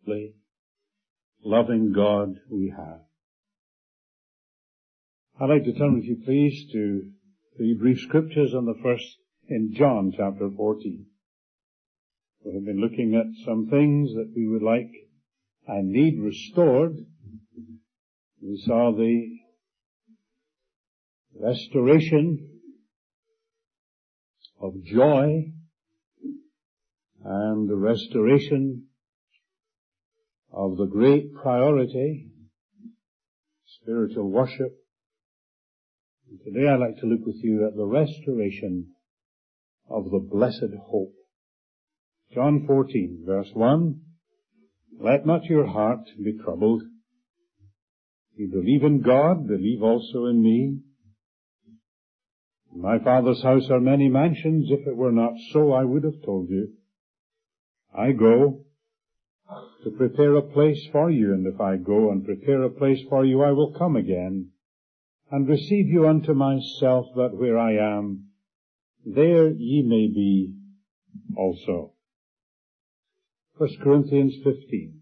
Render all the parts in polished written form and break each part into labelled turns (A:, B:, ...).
A: loving God we have. I'd like to turn with you, please, to the brief scriptures on the first in John chapter 14. We have been looking at some things that we would like and need restored. We saw the restoration of joy and the restoration of the great priority, spiritual worship. And today I'd like to look with you at the restoration of the blessed hope. John 14, verse 1, "Let not your heart be troubled. You believe in God, believe also in me. In my Father's house are many mansions. If it were not so, I would have told you. I go to prepare a place for you, and if I go and prepare a place for you, I will come again and receive you unto myself, that where I am, there ye may be also." 1 Corinthians 15.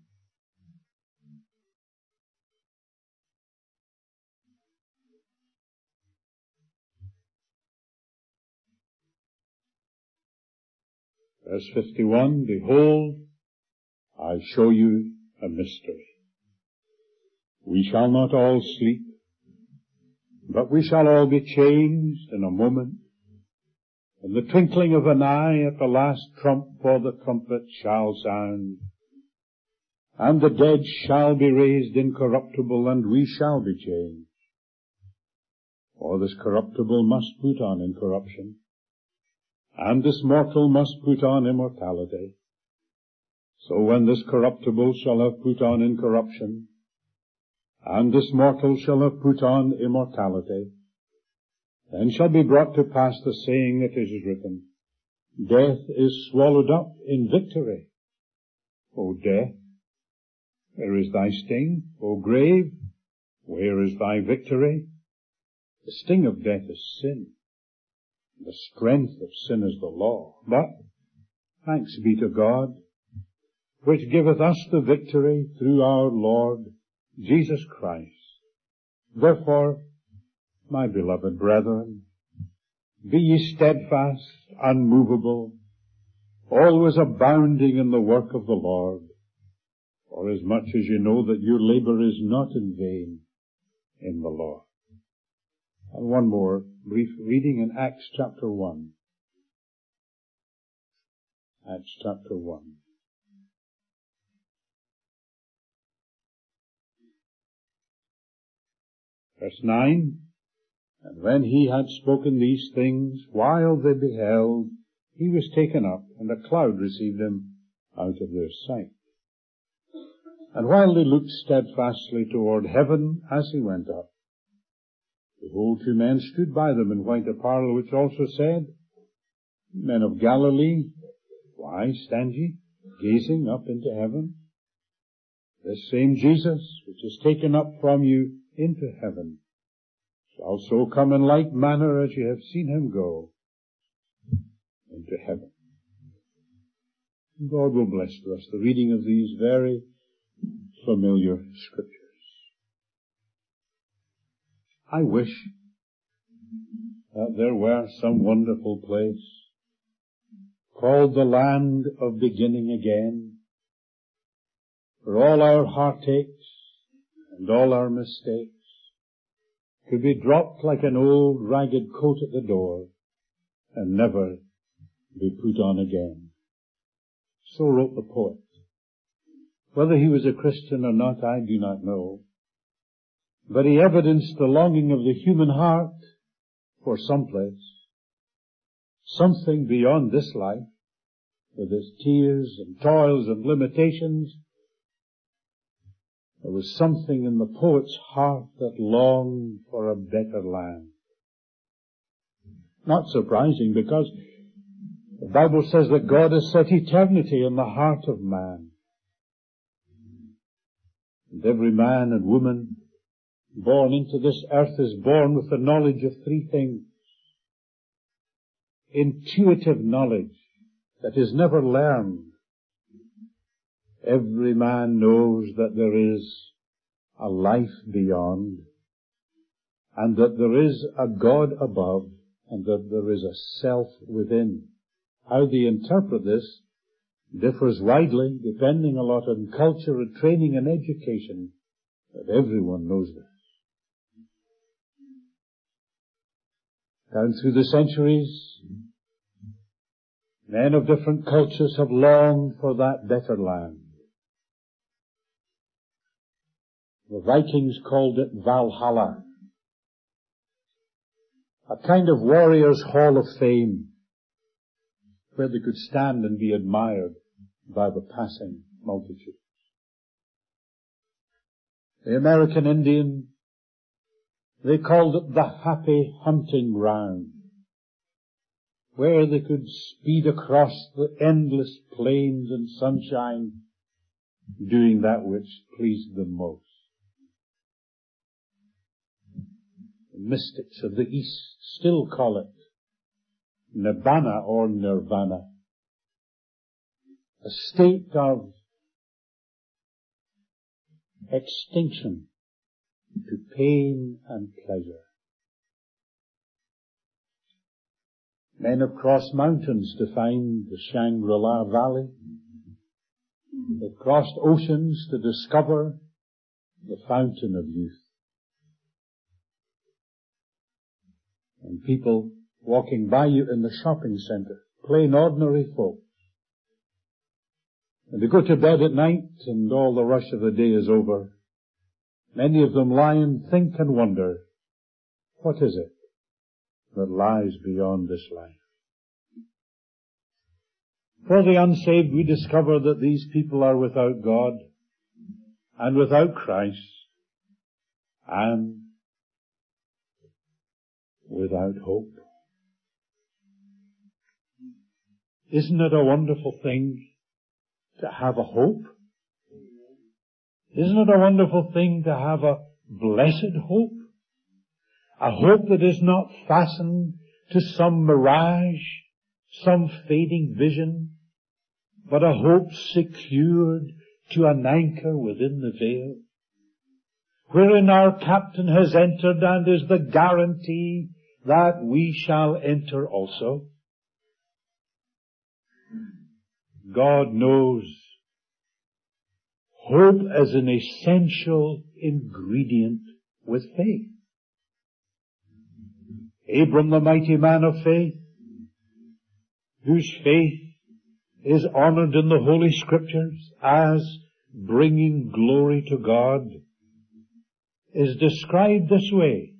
A: Verse 51, "Behold, I show you a mystery. We shall not all sleep, but we shall all be changed in a moment. In the twinkling of an eye, at the last trump, for the trumpet shall sound. And the dead shall be raised incorruptible, and we shall be changed. For this corruptible must put on incorruption, and this mortal must put on immortality. So when this corruptible shall have put on incorruption, and this mortal shall have put on immortality, then shall be brought to pass the saying that is written, Death is swallowed up in victory. O death, where is thy sting? O grave, where is thy victory? The sting of death is sin. The strength of sin is the law. But thanks be to God, which giveth us the victory through our Lord Jesus Christ. Therefore, my beloved brethren, be ye steadfast, unmovable, always abounding in the work of the Lord, for as much as you know that your labor is not in vain in the Lord. And one more brief reading in Acts chapter 1. Acts chapter 1. Verse 9, "And when he had spoken these things, while they beheld, he was taken up, and a cloud received him out of their sight. And while they looked steadfastly toward heaven as he went up, behold, two men stood by them in white apparel, which also said, Men of Galilee, why stand ye gazing up into heaven? This same Jesus, which is taken up from you into heaven, shall so come in like manner as ye have seen him go into heaven." God will bless to us the reading of these very familiar scriptures. I wish that there were some wonderful place called the land of beginning again, where all our heartaches and all our mistakes could be dropped like an old ragged coat at the door and never be put on again. So wrote the poet. Whether he was a Christian or not, I do not know. But he evidenced the longing of the human heart for some place, something beyond this life, with its tears and toils and limitations. There was something in the poet's heart that longed for a better land. Not surprising, because the Bible says that God has set eternity in the heart of man. And every man and woman born into this earth is born with the knowledge of three things. Intuitive knowledge that is never learned. Every man knows that there is a life beyond, and that there is a God above, and that there is a self within. How they interpret this differs widely, depending a lot on culture and training and education, but everyone knows this. Down through the centuries, men of different cultures have longed for that better land. The Vikings called it Valhalla, a kind of warrior's hall of fame, where they could stand and be admired by the passing multitude. The American Indian, they called it the happy hunting ground, where they could speed across the endless plains and sunshine, doing that which pleased them most. The mystics of the East still call it Nibbana or Nirvana, a state of extinction to pain and pleasure. Men have crossed mountains to find the Shangri-La Valley. They've crossed oceans to discover the fountain of youth. And people walking by you in the shopping center, plain ordinary folk, and they go to bed at night and all the rush of the day is over. Many of them lie and think and wonder, what is it that lies beyond this life? For the unsaved, we discover that these people are without God and without Christ and without hope. Isn't it a wonderful thing to have a hope? Isn't it a wonderful thing to have a blessed hope? A hope that is not fastened to some mirage, some fading vision, but a hope secured to an anchor within the veil, wherein our captain has entered and is the guarantee that we shall enter also. God knows hope as an essential ingredient with faith. Abram, the mighty man of faith, whose faith is honored in the Holy Scriptures as bringing glory to God, is described this way.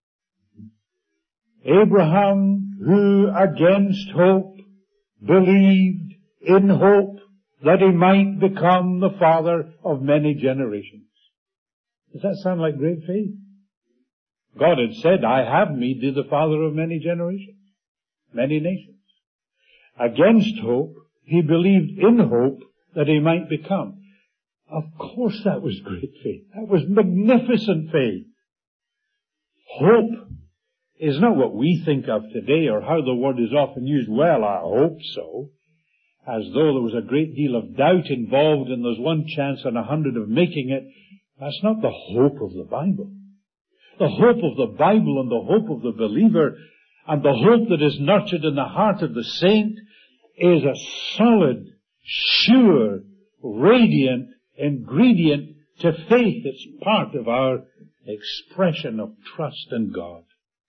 A: Abraham, who against hope believed in hope that he might become the father of many generations. Does that sound like great faith? God had said, I have made thee the father of many generations, many nations. Against hope, he believed in hope that he might become. Of course that was great faith. That was magnificent faith. Hope is not what we think of today or how the word is often used. Well, I hope so. As though there was a great deal of doubt involved and there's one chance in 100 of making it. That's not the hope of the Bible. The hope of the Bible and the hope of the believer and the hope that is nurtured in the heart of the saint is a solid, sure, radiant ingredient to faith. It's part of our expression of trust in God.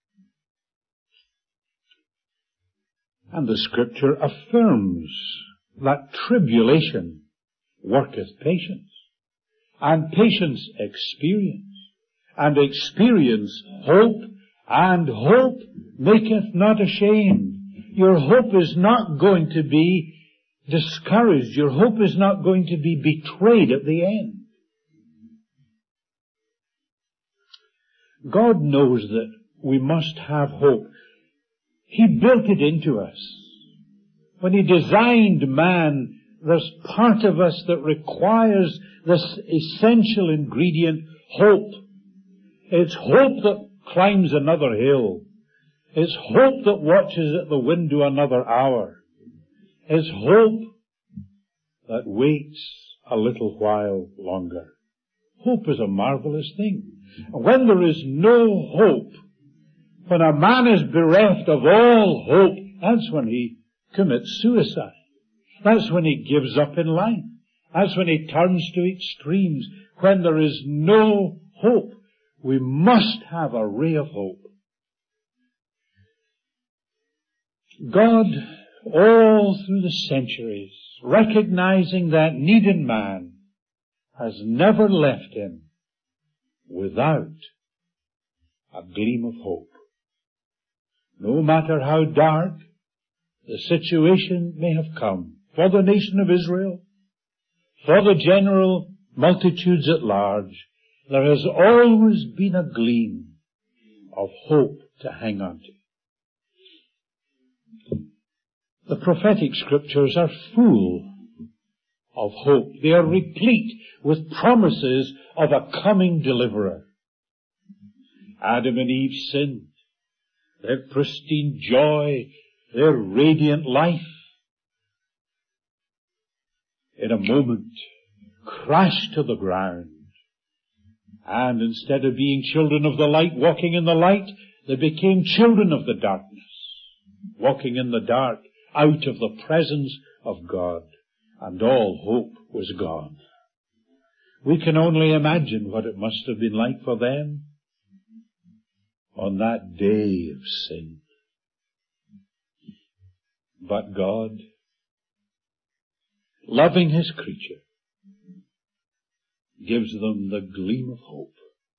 A: And the Scripture affirms that tribulation worketh patience, and patience experience, and experience hope, and hope maketh not ashamed. Your hope is not going to be discouraged. Your hope is not going to be betrayed at the end. God knows that we must have hope. He built it into us. When He designed man, there's part of us that requires this essential ingredient, hope. It's hope that climbs another hill. It's hope that watches at the window another hour. It's hope that waits a little while longer. Hope is a marvelous thing. When there is no hope, when a man is bereft of all hope, that's when he commits suicide. That's when he gives up in life. That's when he turns to extremes. When there is no hope, we must have a ray of hope. God, all through the centuries, recognizing that need in man, has never left him without a gleam of hope. No matter how dark the situation may have come for the nation of Israel, for the general multitudes at large, there has always been a gleam of hope to hang on to. The prophetic scriptures are full of hope. They are replete with promises of a coming deliverer. Adam and Eve sinned. Their pristine joy, their radiant life, in a moment crashed to the ground. And instead of being children of the light, walking in the light, they became children of the darkness, walking in the dark, out of the presence of God. And all hope was gone. We can only imagine what it must have been like for them on that day of sin. But God, loving His creature, gives them the gleam of hope.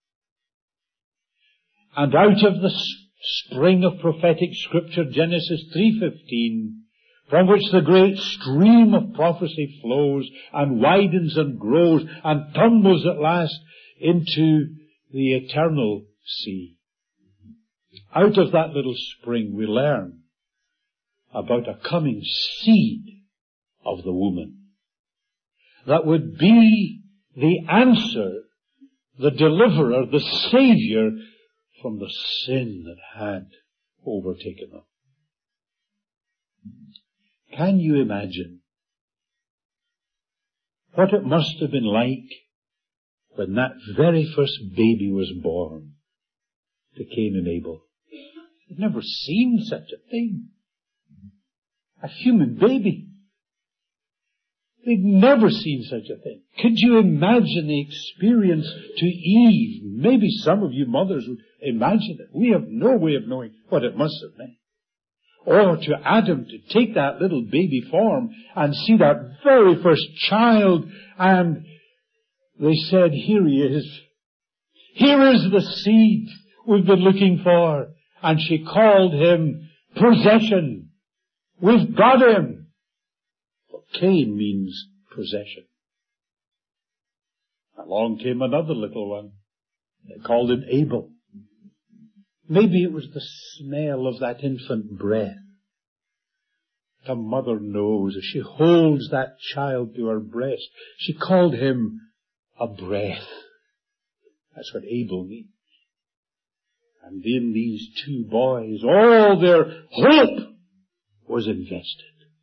A: And out of the spring of prophetic scripture, Genesis 3:15, from which the great stream of prophecy flows and widens and grows and tumbles at last into the eternal sea. Out of that little spring we learn about a coming seed of the woman that would be the answer, the deliverer, the Savior from the sin that had overtaken them. Can you imagine what it must have been like when that very first baby was born to Cain and Abel? They'd never seen such a thing. A human baby. They'd never seen such a thing. Could you imagine the experience to Eve? Maybe some of you mothers would imagine it. We have no way of knowing what it must have meant. Or to Adam to take that little baby form and see that very first child, and they said, here he is. Here is the seed we've been looking for. And she called him possession. We've got him. Well, Cain means possession. Along came another little one. They called him Abel. Maybe it was the smell of that infant breath. The mother knows as she holds that child to her breast. She called him a breath. That's what Abel means. And in these two boys, all their hope was invested.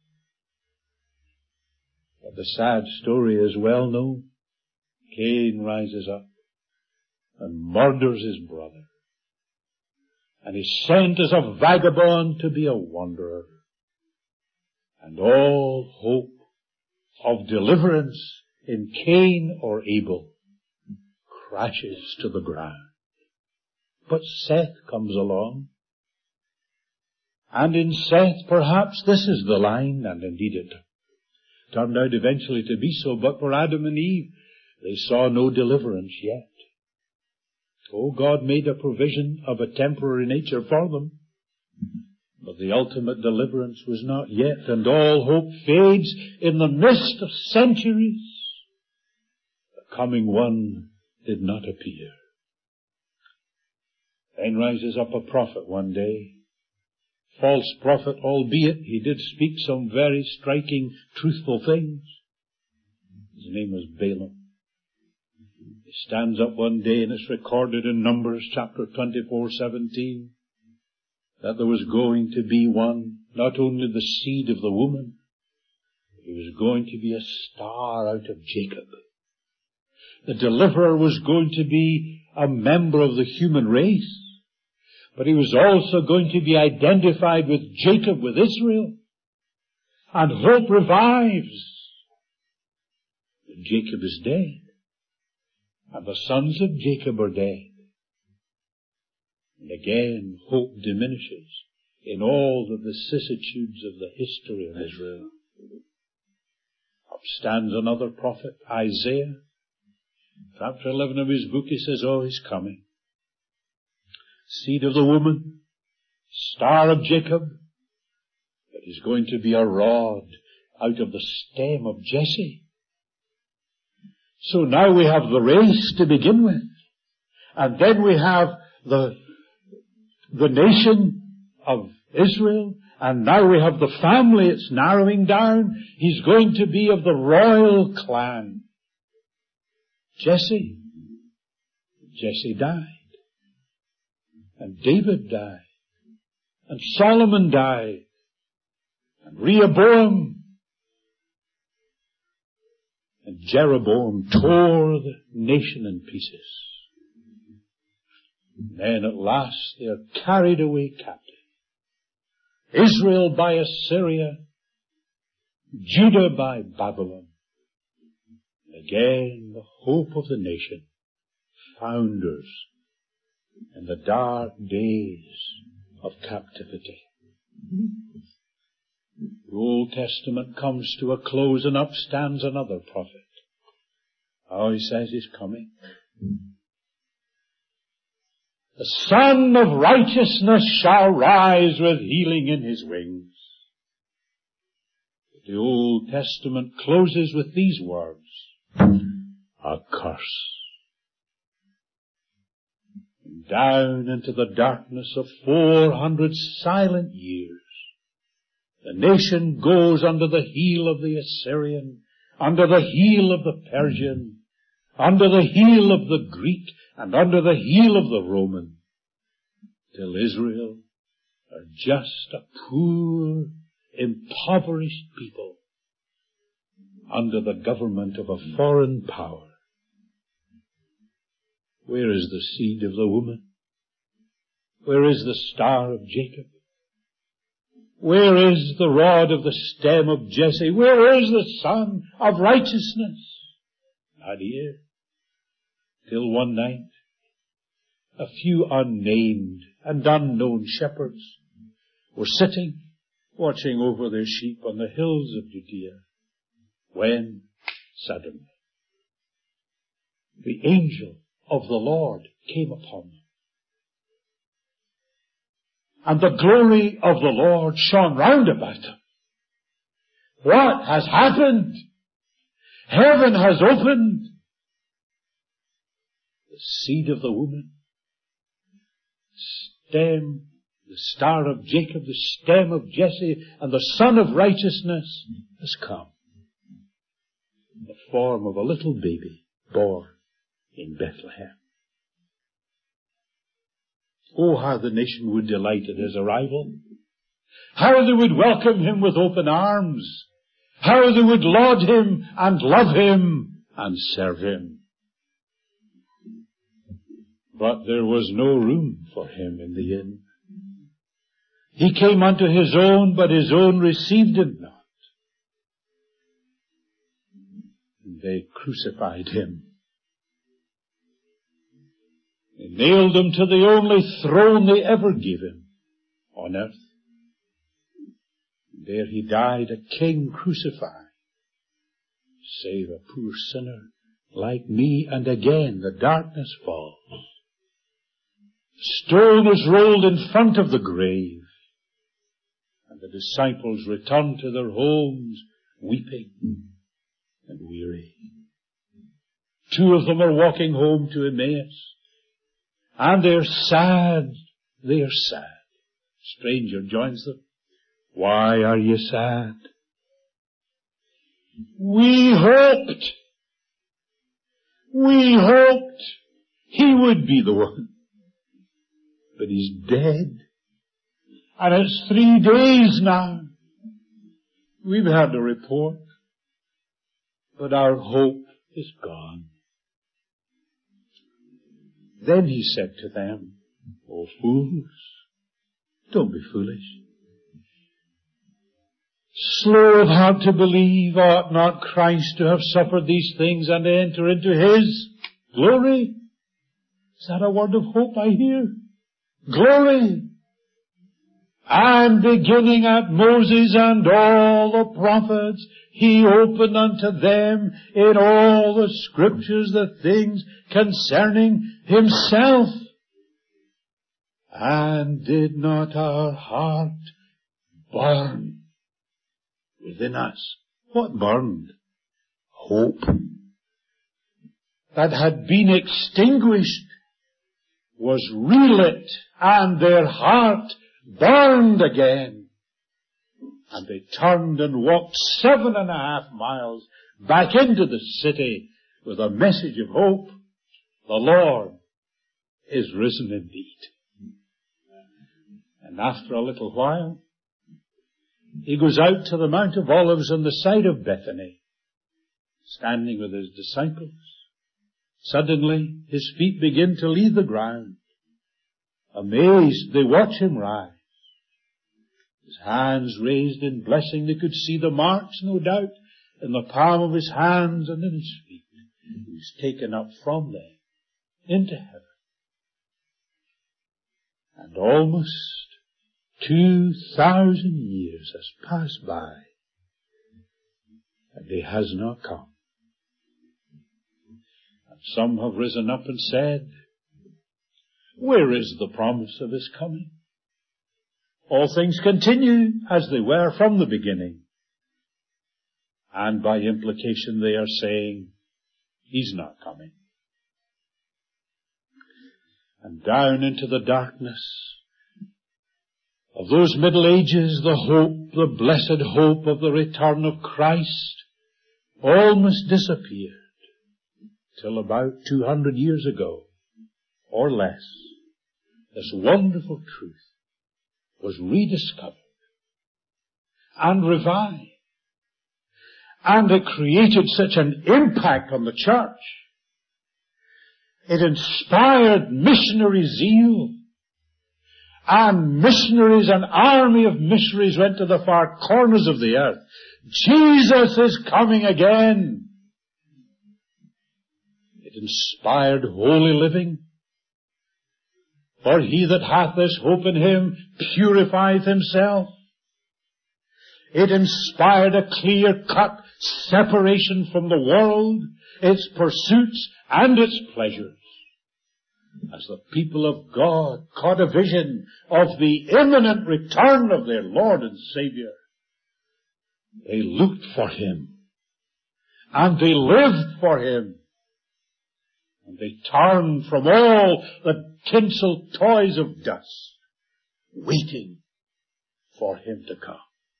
A: But the sad story is well known. Cain rises up and murders his brother. And is sent as a vagabond to be a wanderer. And all hope of deliverance in Cain or Abel crashes to the ground. But Seth comes along. And in Seth, perhaps this is the line, and indeed it turned out eventually to be so, but for Adam and Eve, they saw no deliverance yet. Oh, God made a provision of a temporary nature for them, but the ultimate deliverance was not yet, and all hope fades in the mist of centuries. The coming one did not appear. Then rises up a prophet one day, false prophet, albeit he did speak some very striking, truthful things. His name was Balaam. He stands up one day, and it's recorded in Numbers chapter 24:17, that there was going to be one, not only the seed of the woman, He was going to be a star out of Jacob. The deliverer was going to be a member of the human race. But he was also going to be identified with Jacob, with Israel. And hope revives. But Jacob is dead. And the sons of Jacob are dead. And again, hope diminishes in all the vicissitudes of the history of Israel. Up stands another prophet, Isaiah. Chapter 11 of his book, he says, oh, he's coming. Seed of the woman, star of Jacob, but he's going to be a rod out of the stem of Jesse. So now we have the race to begin with. And then we have the nation of Israel. And now we have the family. It's narrowing down. He's going to be of the royal clan. Jesse died. And David died. And Solomon died. And Rehoboam and Jeroboam tore the nation in pieces. And then at last they are carried away captive. Israel by Assyria, Judah by Babylon. Again, the hope of the nation founders in the dark days of captivity. The Old Testament comes to a close, and up stands another prophet. Oh, he says he's coming. The Son of Righteousness shall rise with healing in his wings. The Old Testament closes with these words. A curse. Down into the darkness of 400 silent years, the nation goes under the heel of the Assyrian, under the heel of the Persian, under the heel of the Greek, and under the heel of the Roman, till Israel are just a poor, impoverished people under the government of a foreign power. Where is the seed of the woman? Where is the star of Jacob? Where is the rod of the stem of Jesse? Where is the Son of Righteousness? Not here. Till one night, a few unnamed and unknown shepherds were sitting, watching over their sheep on the hills of Judea, when suddenly the angel of the Lord came upon them. And the glory of the Lord shone round about them. What has happened? Heaven has opened. The seed of the woman, stem, the star of Jacob, the stem of Jesse, and the Son of Righteousness has come. In the form of a little baby born in Bethlehem. Oh, how the nation would delight at his arrival. How they would welcome him with open arms. How they would laud him and love him and serve him. But there was no room for him in the inn. He came unto his own, but his own received him not. They crucified him. They nailed him to the only throne they ever gave him on earth. There he died, a king crucified, save a poor sinner like me, and again the darkness falls. The stone is rolled in front of the grave, and the disciples return to their homes weeping and weary. Two of them are walking home to Emmaus. And they're sad. They are sad. A stranger joins them. Why are you sad? We hoped he would be the one. But he's dead. And it's 3 days now. We've had a report. but our hope is gone. Then he said to them, O fools, don't be foolish. Slow of heart to believe, ought not Christ to have suffered these things and to enter into His glory? Is that a word of hope I hear? Glory! And beginning at Moses and all the prophets, He opened unto them in all the Scriptures the things concerning Himself. And did not our heart burn within us? What burned? Hope. That had been extinguished was relit, and their heart burned again. And they turned and walked 7.5 miles back into the city with a message of hope. The Lord is risen indeed. And after a little while, He goes out to the Mount of Olives on the side of Bethany, standing with His disciples. Suddenly, His feet begin to leave the ground. Amazed, they watch Him rise. His hands raised in blessing, they could see the marks, no doubt, in the palm of His hands and in His feet. He was taken up from them into heaven. And almost 2,000 years has passed by, and He has not come. And some have risen up and said, where is the promise of His coming? All things continue as they were from the beginning. And by implication they are saying, He's not coming. And down into the darkness of those Middle Ages, the hope, the blessed hope of the return of Christ almost disappeared till about 200 years ago, or less. This wonderful truth was rediscovered and revived. And it created such an impact on the church. It inspired missionary zeal. And missionaries, an army of missionaries went to the far corners of the earth. Jesus is coming again. It inspired holy living. For he that hath this hope in Him purifieth himself. It inspired a clear-cut separation from the world, its pursuits and its pleasures. As the people of God caught a vision of the imminent return of their Lord and Savior, they looked for Him, and they lived for Him, and they turned from all the tinsel toys of dust, waiting for Him to come.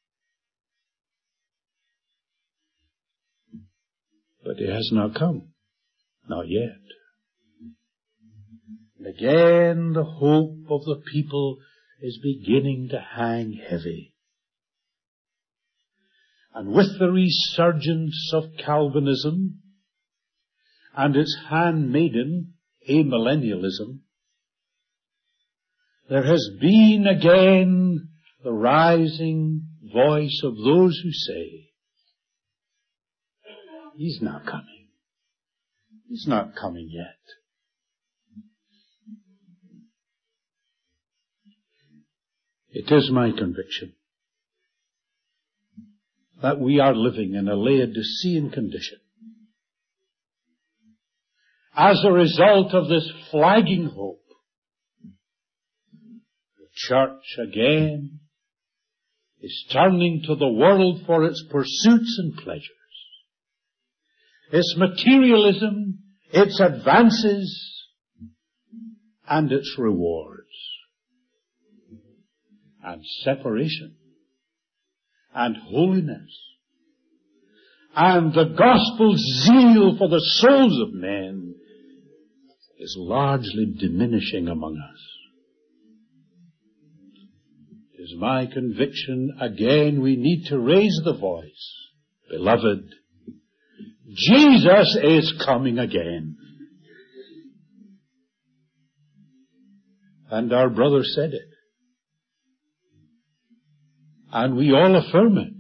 A: But He has not come. Not yet. And again the hope of the people is beginning to hang heavy. And with the resurgence of Calvinism and its handmaiden amillennialism, there has been again the rising voice of those who say, He's not coming. He's not coming yet. It is my conviction that we are living in a Laodicean condition as a result of this flagging hope. The church again is turning to the world for its pursuits and pleasures, its materialism, its advances, and its rewards. And separation, and holiness, and the gospel's zeal for the souls of men is largely diminishing among us. It is my conviction, again, we need to raise the voice. Beloved, Jesus is coming again. And our brother said it. And we all affirm it.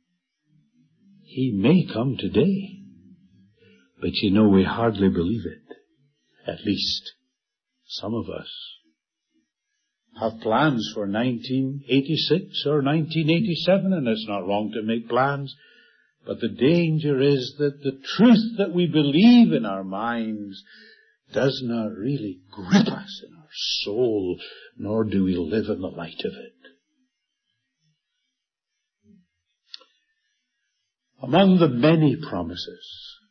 A: He may come today. But you know, we hardly believe it. At least some of us have plans for 1986 or 1987, and it's not wrong to make plans. But the danger is that the truth that we believe in our minds does not really grip us in our soul, nor do we live in the light of it. Among the many promises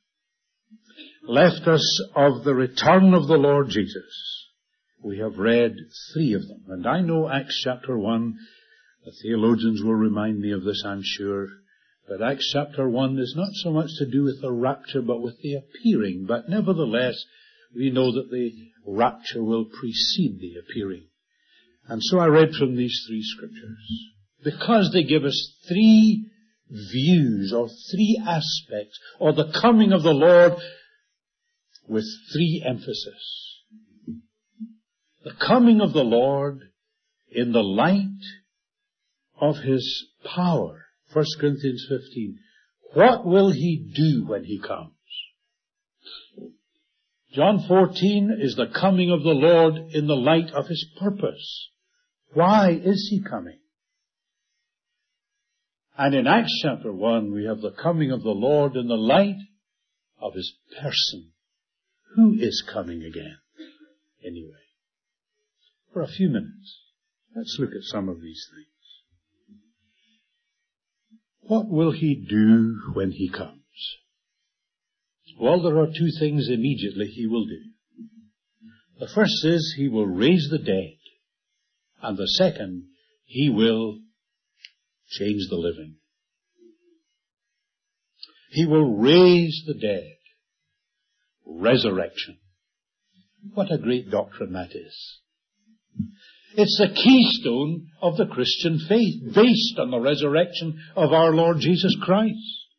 A: left us of the return of the Lord Jesus, we have read 3 of them. And I know Acts chapter 1, the theologians will remind me of this, I'm sure, but Acts chapter 1 is not so much to do with the rapture, but with the appearing. But nevertheless, we know that the rapture will precede the appearing. And so I read from these 3 scriptures, because they give us 3 views or 3 aspects of the coming of the Lord with 3 emphasis. The coming of the Lord in the light of His power. 1 Corinthians 15. What will He do when He comes? John 14 is the coming of the Lord in the light of His purpose. Why is He coming? And in Acts chapter 1, we have the coming of the Lord in the light of His person. Who is coming again? Anyway, for a few minutes, let's look at some of these things. What will He do when He comes? Well, there are 2 things immediately He will do. The first is He will raise the dead. And the second, He will change the living. He will raise the dead. Resurrection. What a great doctrine that is. It's the keystone of the Christian faith, based on the resurrection of our Lord Jesus Christ.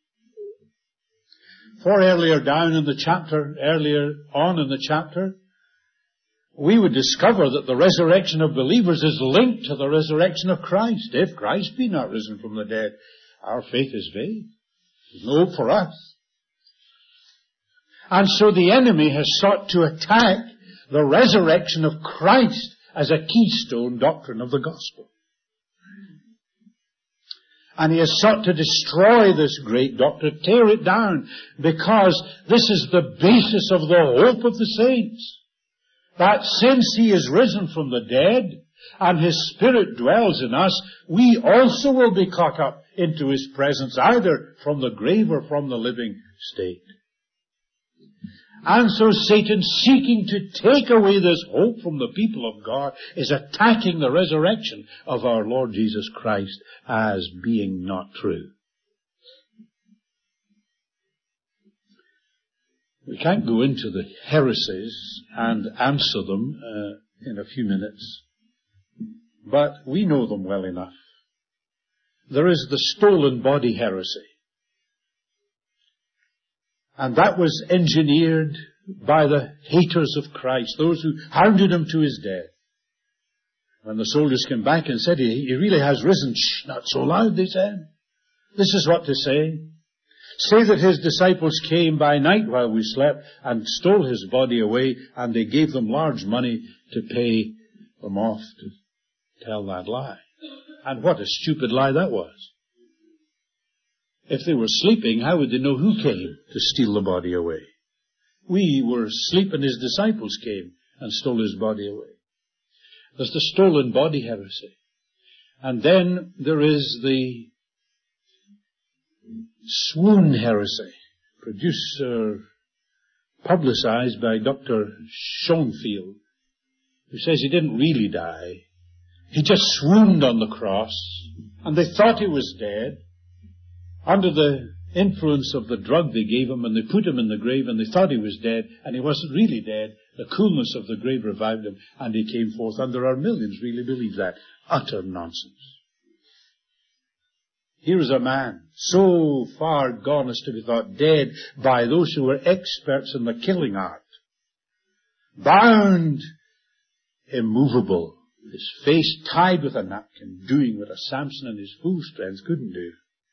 A: For earlier on in the chapter, we would discover that the resurrection of believers is linked to the resurrection of Christ. If Christ be not risen from the dead, our faith is vain. There's no hope for us. And so the enemy has sought to attack the resurrection of Christ as a keystone doctrine of the gospel. And he has sought to destroy this great doctrine, tear it down, because this is the basis of the hope of the saints. That since He is risen from the dead, and His Spirit dwells in us, we also will be caught up into His presence, either from the grave or from the living state. And so Satan, seeking to take away this hope from the people of God, is attacking the resurrection of our Lord Jesus Christ as being not true. We can't go into the heresies and answer them in a few minutes, but we know them well enough. There is the stolen body heresy. And that was engineered by the haters of Christ, those who hounded Him to His death. When the soldiers came back and said, He really has risen. Shh, not so loud, they said. This is what to say. Say that His disciples came by night while we slept and stole His body away, and they gave them large money to pay them off to tell that lie. And what a stupid lie that was. If they were sleeping, how would they know who came to steal the body away? We were asleep and His disciples came and stole His body away. There's the stolen body heresy. And then there is the swoon heresy, publicized by Dr. Schoenfield, who says he didn't really die. He just swooned on the cross, and they thought he was dead. Under the influence of the drug they gave him, and they put him in the grave, and they thought he was dead, and he wasn't really dead. The coolness of the grave revived him, and he came forth. And there are millions really believe that. Utter nonsense. Here is a man so far gone as to be thought dead by those who were experts in the killing art. Bound, immovable, his face tied with a napkin, doing what a Samson in his full strength couldn't do.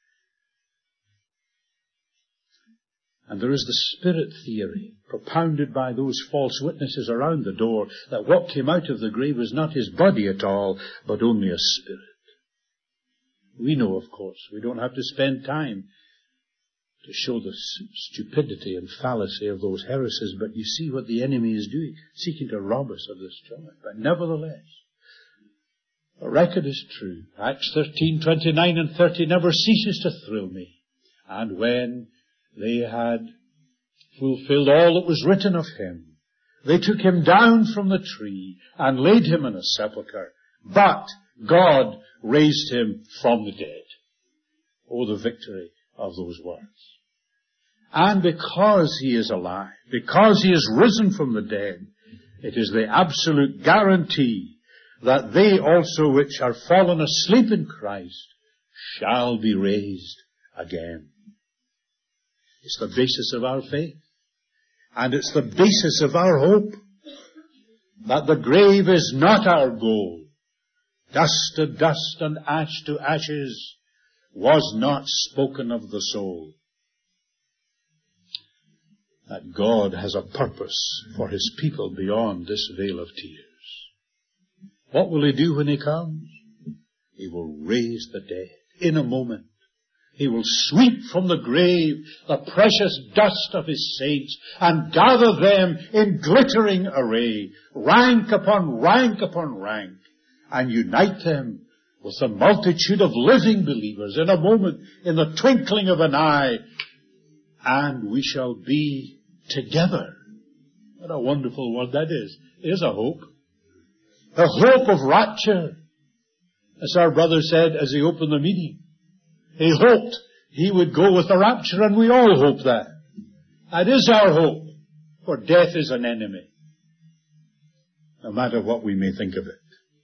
A: And there is the spirit theory, propounded by those false witnesses around the door, that what came out of the grave was not his body at all, but only a spirit. We know, of course, we don't have to spend time to show the stupidity and fallacy of those heresies, but you see what the enemy is doing, seeking to rob us of this joy. But nevertheless, the record is true. Acts 13:29 and 30 never ceases to thrill me. And when they had fulfilled all that was written of him, they took him down from the tree and laid him in a sepulchre. But God raised him from the dead. Oh, the victory of those words. And because he is alive, because he is risen from the dead, it is the absolute guarantee that they also which are fallen asleep in Christ shall be raised again. It's the basis of our faith. And it's the basis of our hope that the grave is not our goal. Dust to dust and ash to ashes was not spoken of the soul. That God has a purpose for his people beyond this vale of tears. What will he do when he comes? He will raise the dead in a moment. He will sweep from the grave the precious dust of his saints and gather them in glittering array, rank upon rank upon rank, and unite them with the multitude of living believers in a moment, in the twinkling of an eye, and we shall be together. What a wonderful word that is. There's a hope. The hope of rapture. As our brother said as he opened the meeting. He hoped he would go with the rapture, and we all hope that. That is our hope, for death is an enemy, no matter what we may think of it.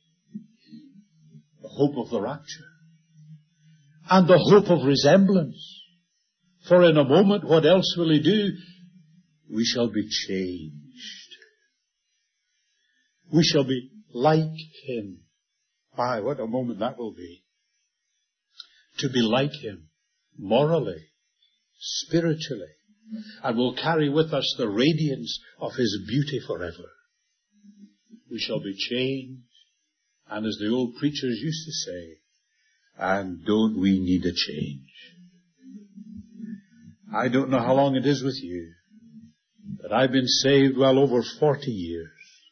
A: The hope of the rapture. And the hope of resemblance. For in a moment, what else will he do? We shall be changed. We shall be like him. Why, what a moment that will be. To be like him, morally, spiritually, and will carry with us the radiance of his beauty forever. We shall be changed, and as the old preachers used to say, and don't we need a change? I don't know how long it is with you, but I've been saved well over 40 years.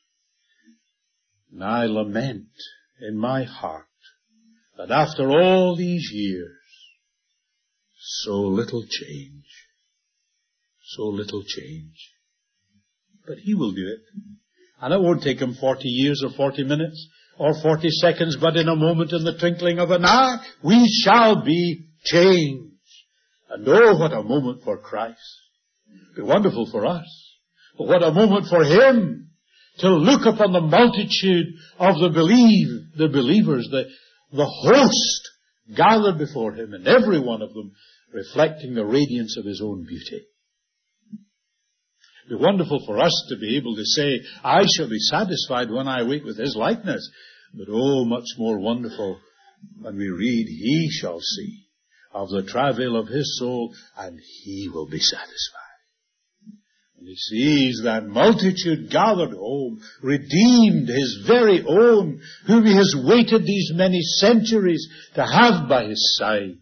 A: And I lament in my heart that after all these years, so little change. So little change. But he will do it. And it won't take him 40 years or 40 minutes or 40 seconds, but in a moment, in the twinkling of an eye, we shall be changed. And oh, what a moment for Christ. It'll be wonderful for us. But what a moment for him to look upon the multitude of the believers, the host gathered before him, and every one of them reflecting the radiance of his own beauty. It'd be wonderful for us to be able to say, I shall be satisfied when I awake with his likeness. But oh, much more wonderful when we read, he shall see of the travail of his soul, and he will be satisfied. And he sees that multitude gathered home, redeemed, his very own, whom he has waited these many centuries to have by his side.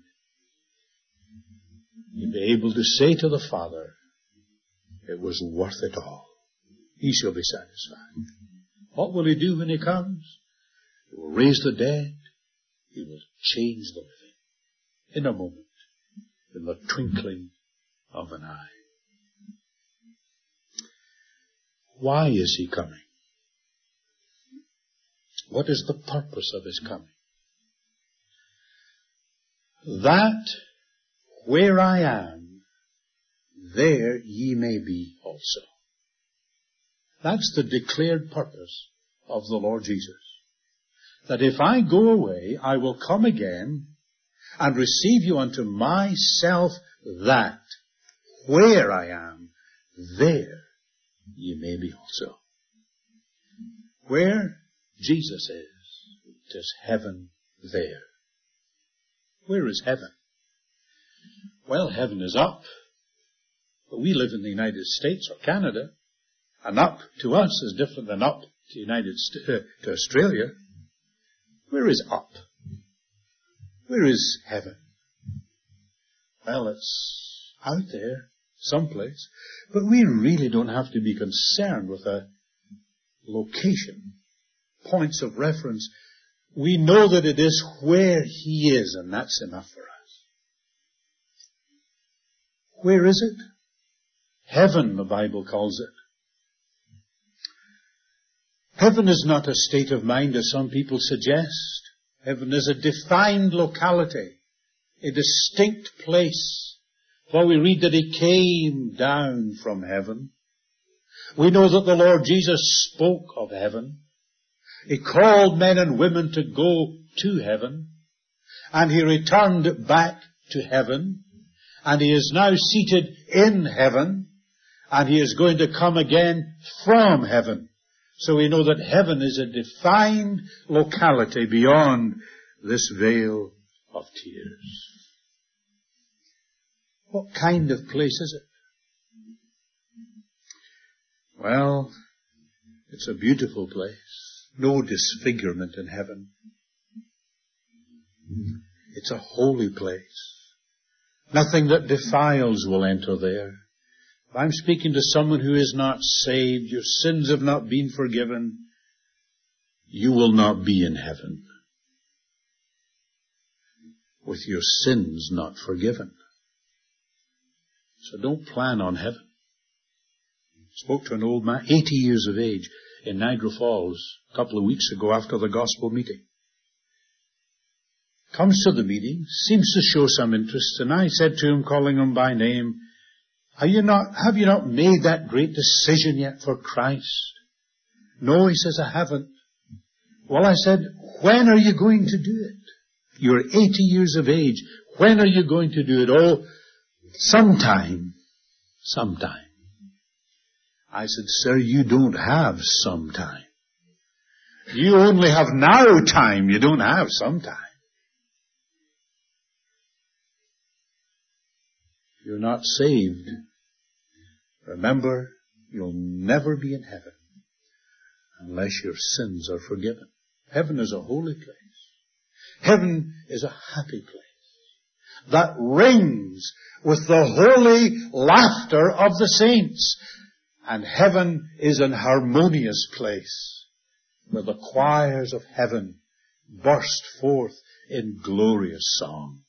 A: He'll be able to say to the Father, it was worth it all. He shall be satisfied. What will he do when he comes? He will raise the dead. He will change the living. In a moment. In the twinkling of an eye. Why is he coming? What is the purpose of his coming? That where I am, there ye may be also. That's the declared purpose of the Lord Jesus. That if I go away, I will come again,
B: and receive you unto myself, that where I am, there ye may be also. Where Jesus is, 'tis heaven there. Where is heaven? Well, heaven is up. But we live in the United States or Canada, and up to us is different than up to Australia. Where is up? Where is heaven? Well, it's out there, someplace. But we really don't have to be concerned with a location, points of reference. We know that it is where He is, and that's enough for us. Where is it? Heaven, the Bible calls it. Heaven is not a state of mind, as some people suggest. Heaven is a defined locality, a distinct place. For we read that He came down from heaven. We know that the Lord Jesus spoke of heaven. He called men and women to go to heaven. And He returned back to heaven. And He is now seated in heaven. And He is going to come again from heaven. So we know that heaven is a defined locality beyond this veil of tears. What kind of place is it? Well, it's a beautiful place. No disfigurement in heaven. It's a holy place. Nothing that defiles will enter there. If I'm speaking to someone who is not saved, your sins have not been forgiven, you will not be in heaven with your sins not forgiven. So don't plan on heaven. I spoke to an old man, 80 years of age, in Niagara Falls a couple of weeks ago after the gospel meeting. Comes to the meeting, seems to show some interest, and I said to him, calling him by name, have you not made that great decision yet for Christ? No, he says, I haven't. Well, I said, when are you going to do it? You're 80 years of age. When are you going to do it? Oh, sometime. Sometime. I said, sir, you don't have some time. You only have now time. You don't have some time. You're not saved. Remember, you'll never be in heaven unless your sins are forgiven. Heaven is a holy place. Heaven is a happy place that rings with the holy laughter of the saints. And heaven is an harmonious place where the choirs of heaven burst forth in glorious song.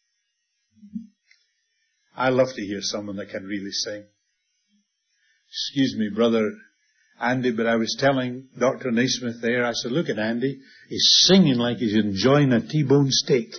B: I love to hear someone that can really sing. Excuse me, Brother Andy, but I was telling Dr. Naismith there, I said, look at Andy, he's singing like he's enjoying a T-bone steak.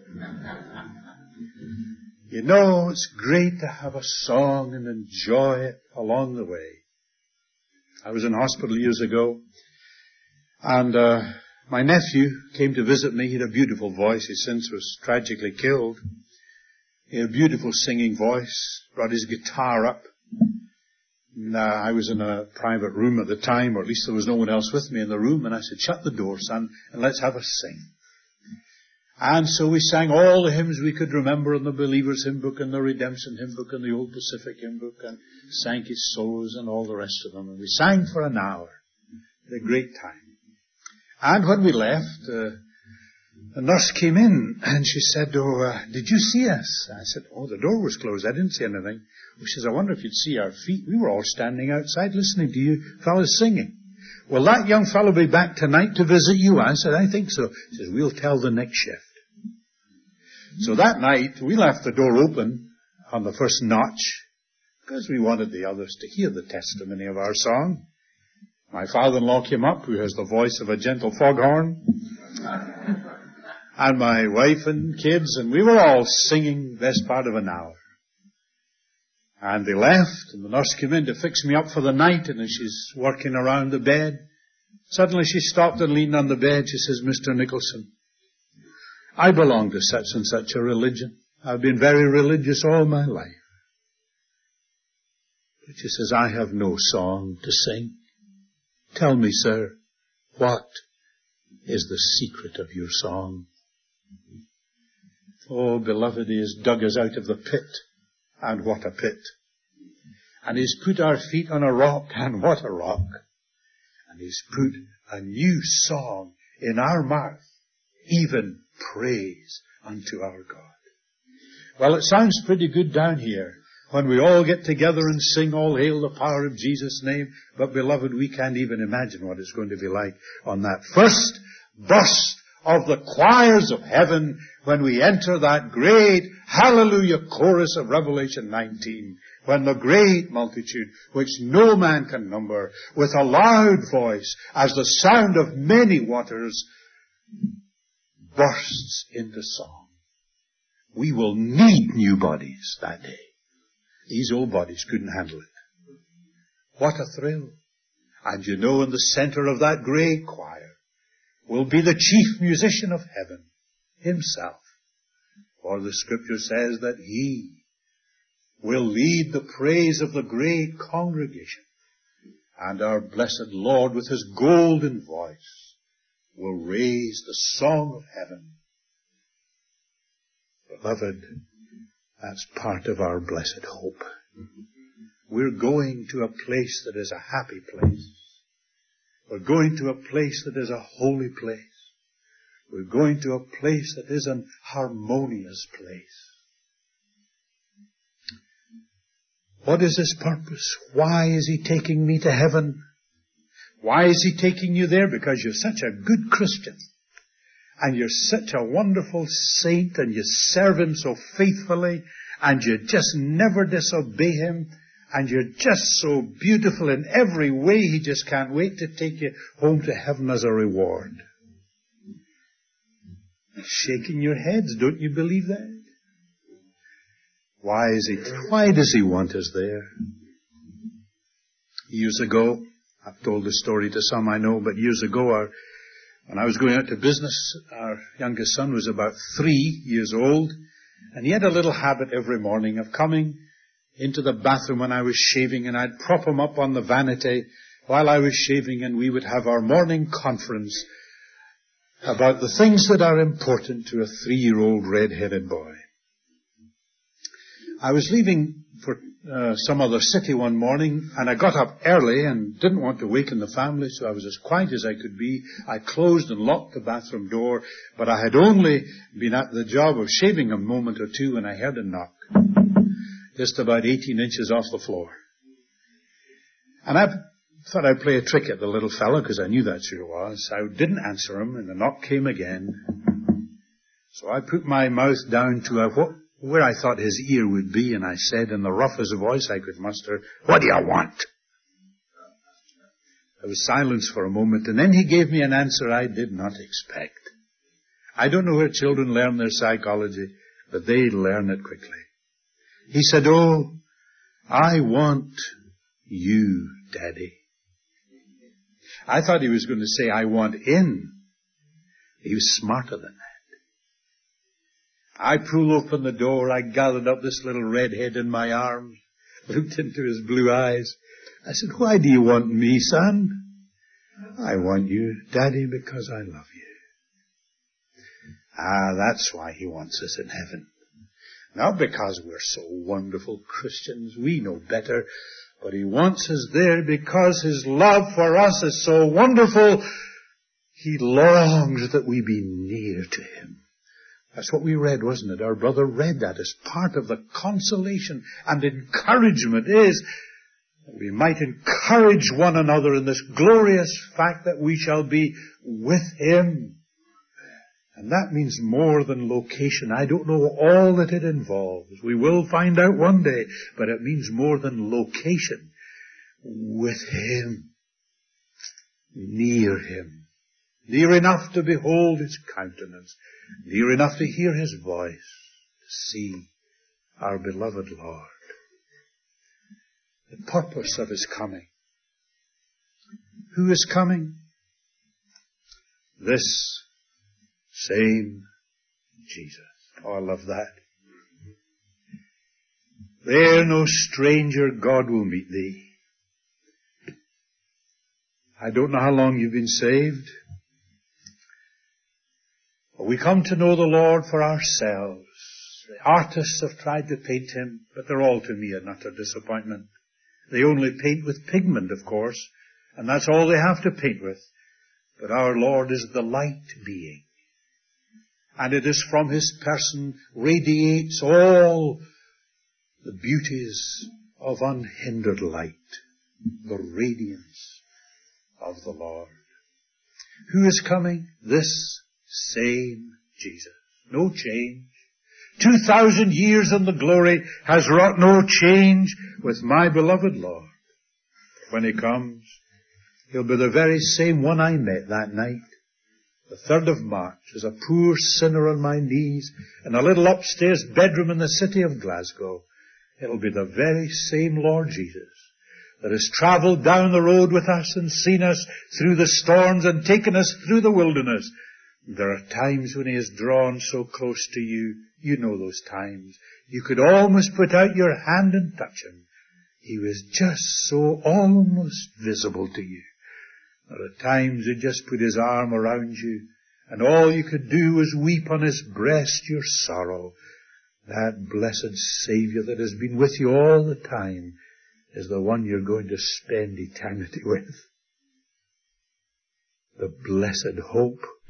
B: You know, it's great to have a song and enjoy it along the way. I was in hospital years ago, and my nephew came to visit me. He had a beautiful voice. He since was tragically killed. He had a beautiful singing voice, brought his guitar up. And, I was in a private room at the time, or at least there was no one else with me in the room, and I said, shut the door, son, and let's have a sing. And so we sang all the hymns we could remember in the Believer's Hymn Book and the Redemption Hymn Book and the Old Pacific Hymn Book and Sankey's Solos and all the rest of them. And we sang for an hour. Had a great time. And when we left, the nurse came in and she said, did you see us? I said, the door was closed. I didn't see anything. She says, I wonder if you'd see our feet. We were all standing outside listening to you fellas singing. Will that young fellow be back tonight to visit you? I said, I think so. She says, we'll tell the next shift. So that night, we left the door open on the first notch because we wanted the others to hear the testimony of our song. My father-in-law came up, who has the voice of a gentle foghorn, and my wife and kids, and we were all singing best part of an hour. And they left, and the nurse came in to fix me up for the night, and as she's working around the bed, suddenly she stopped and leaned on the bed. She says, Mr. Nicholson, I belong to such and such a religion. I've been very religious all my life. But she says, I have no song to sing. Tell me, sir, what is the secret of your song? Oh, beloved, he has dug us out of the pit, and what a pit. And he's put our feet on a rock, and what a rock. And he's put a new song in our mouth, even praise unto our God. Well, it sounds pretty good down here when we all get together and sing All Hail the Power of Jesus' Name. But beloved, we can't even imagine what it's going to be like on that first burst of the choirs of heaven when we enter that great hallelujah chorus of Revelation 19. When the great multitude, which no man can number, with a loud voice, as the sound of many waters, bursts into song. We will need new bodies that day. These old bodies couldn't handle it. What a thrill. And you know, in the center of that great choir will be the chief musician of heaven himself. For the scripture says that he will lead the praise of the great congregation. And our blessed Lord, with his golden voice, will raise the song of heaven. Beloved, that's part of our blessed hope. We're going to a place that is a happy place. We're going to a place that is a holy place. We're going to a place that is an harmonious place. What is his purpose? Why is he taking me to heaven? Why is he taking you there? Because you're such a good Christian. And you're such a wonderful saint, and you serve him so faithfully, and you just never disobey him, and you're just so beautiful in every way, he just can't wait to take you home to heaven as a reward. Shaking your heads, don't you believe that? Why does he want us there? Years ago, I've told this story to some I know, but years ago, when I was going out to business, our youngest son was about 3 years old, and he had a little habit every morning of coming into the bathroom when I was shaving, and I'd prop him up on the vanity while I was shaving, and we would have our morning conference about the things that are important to a 3-year-old red-headed boy. I was leaving for some other city one morning, and I got up early and didn't want to waken the family, so I was as quiet as I could be. I closed and locked the bathroom door, but I had only been at the job of shaving a moment or two when I heard a knock, just about 18 inches off the floor. And I thought I'd play a trick at the little fellow, because I knew that's who it was. I didn't answer him, and the knock came again. So I put my mouth down to where I thought his ear would be, and I said in the roughest voice I could muster, "What do you want?" There was silence for a moment, and then he gave me an answer I did not expect. I don't know where children learn their psychology, but they learn it quickly. He said, "Oh, I want you, Daddy." I thought he was going to say, "I want in." He was smarter than that. I pulled open the door. I gathered up this little redhead in my arms, looked into his blue eyes. I said, "Why do you want me, son?" "I want you, Daddy, because I love you." That's why he wants us in heaven. Not because we're so wonderful Christians. We know better. But he wants us there because his love for us is so wonderful. He longs that we be near to him. That's what we read, wasn't it? Our brother read that as part of the consolation and encouragement is that we might encourage one another in this glorious fact that we shall be with him. And that means more than location. I don't know all that it involves. We will find out one day, but it means more than location. With him. Near him. Near enough to behold his countenance. Near enough to hear his voice. To see our beloved Lord. The purpose of his coming. Who is coming? This same Jesus. Oh, I love that. There no stranger God will meet thee. I don't know how long you've been saved. But we come to know the Lord for ourselves. The artists have tried to paint him, but they're all to me an utter disappointment. They only paint with pigment, of course, and that's all they have to paint with. But our Lord is the light being. And it is from his person radiates all the beauties of unhindered light, the radiance of the Lord. Who is coming? This same Jesus. No change. 2,000 years in the glory has wrought no change with my beloved Lord. When he comes, he'll be the very same one I met that night, the 3rd of March, as a poor sinner on my knees in a little upstairs bedroom in the city of Glasgow. It'll be the very same Lord Jesus that has travelled down the road with us and seen us through the storms and taken us through the wilderness. There are times when he is drawn so close to you. You know those times. You could almost put out your hand and touch him. He was just so almost visible to you. There are times he just put his arm around you, and all you could do was weep on his breast your sorrow. That blessed Savior that has been with you all the time is the one you're going to spend eternity with. The blessed hope